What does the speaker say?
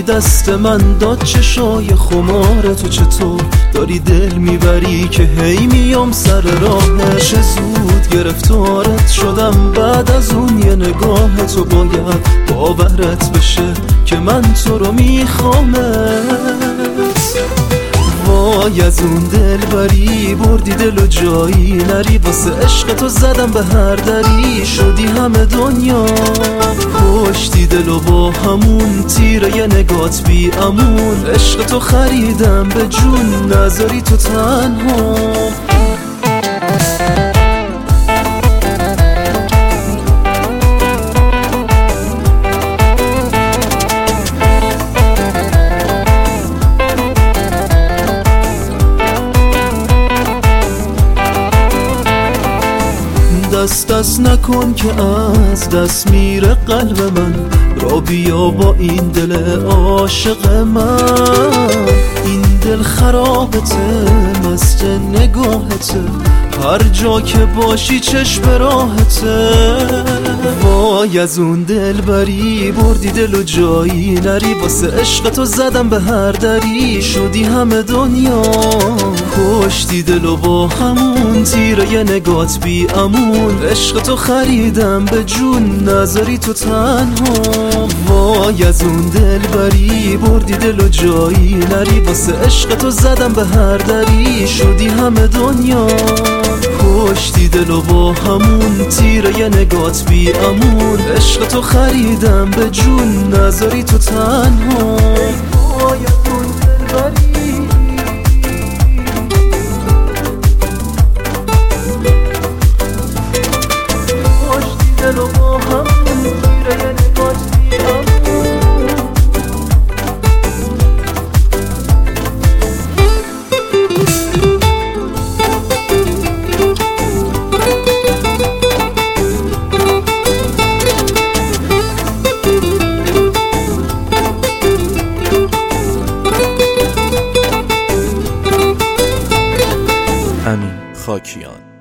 دست من داد چشای خمار تو، چطور داری دل میبری که هی میام سر راه. چه زود گرفتارت شدم بعد از اون یه نگاه تو، باید باورت بشه که من تو رو میخوامت. وای از اون دل بری بردی دل و جایی نری، واسه عشق تو زدم به هر دری، شدی همه دنیا کشتی دل و با همون تیره یه نگات بی امون. عشق تو خریدم به جون نذاری تو تنها. دست نکن که از دست میره قلب من، را بیا با این دل عاشق من. این دل خرابته مست نگاهته، هر جا که باشی چشم راهته. وای از اون دل بری بردی دل و جایی نری، واسه عشق تو زدم به هر دری، شدی همه دنیا کشتی دل و با همون تیره یه نگات بی امون. عشق تو خریدم به جون نذاری تو تنها. وای از اون دل بری بردی دل و جایی نری، واسه عشق تو زدم به هر دری، شدی همه دنیا کشتی دل و با همون تیره یه نگات بی امون. عشق تو خریدم به جون نذاری تو تنها. وای از اون دل بری کشتی دل و با همون تیره یه نگات بی امون. امین خاکیان.